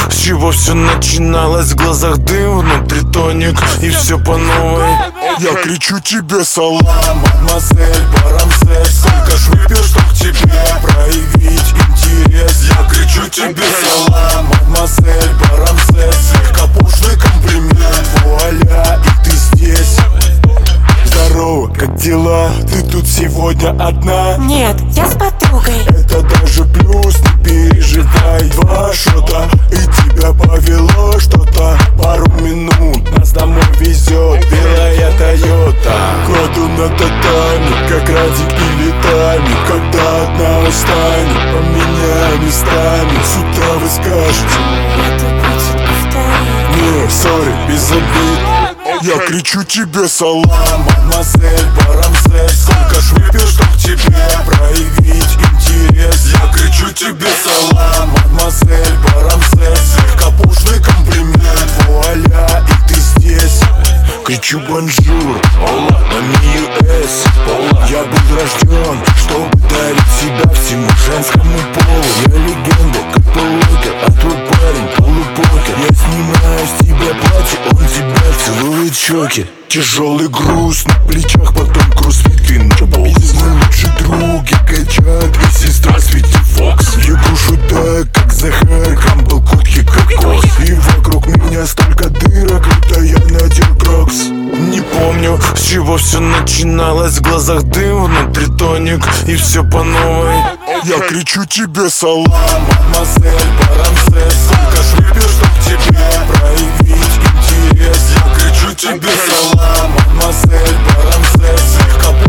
с чего все начиналось. В глазах дым, внутри тоник, и все по новой. Я кричу тебе салам, мадемуазель Барамзель. Сколько ж выпил, чтоб тебе проявить интерес? Я кричу тебе салам, мадемуазель Барамзель. Слегка пошлый комплимент, вуаля, и ты здесь. Здорово, как дела? Ты тут сегодня одна? Нет, я с подругой. Это даже плюс, не переживай. Два шота, и тебя повело что-то. Пару минут, нас домой везет белая Тойота. Кладу на татами, как Радик или Тами. Когда одна устанет, поменяй местами. С утра вы скажете: Это будет повторить. не, сори, без обид. Я кричу тебе салам, мадемуазель Барамзель. Сколько ж выпил, чтоб тебе проявить интерес? Я кричу тебе салам, мадемуазель Барамзель. Слегка пошлый комплимент, вуаля, и ты здесь. Кричу бонжур, ола, на US. Я был рожден, чтобы дарить себя всему женскому полу. Я легенда, как полукер, а твой парень полупокер. Я снимаю с тебя платье, он тебя целует щеки. Тяжелый груз на плечах, потом кроссфит, квинчабол. Мой лучший друг, я качаю, и сестра Свити Фокс. Я крушу так, как Захар Кампбелл, куртки кокос. И вокруг меня столько дырок, это я надел крокс. Не помню, с чего все начиналось. В глазах дым, внутри тоник, и все по новой. Я кричу тебе салам, мадемуазель Барамзель. Сколько ж выпил, чтоб тебе проявить интерес? Я кричу тебе салам, мадемуазель Барамзель. Слегка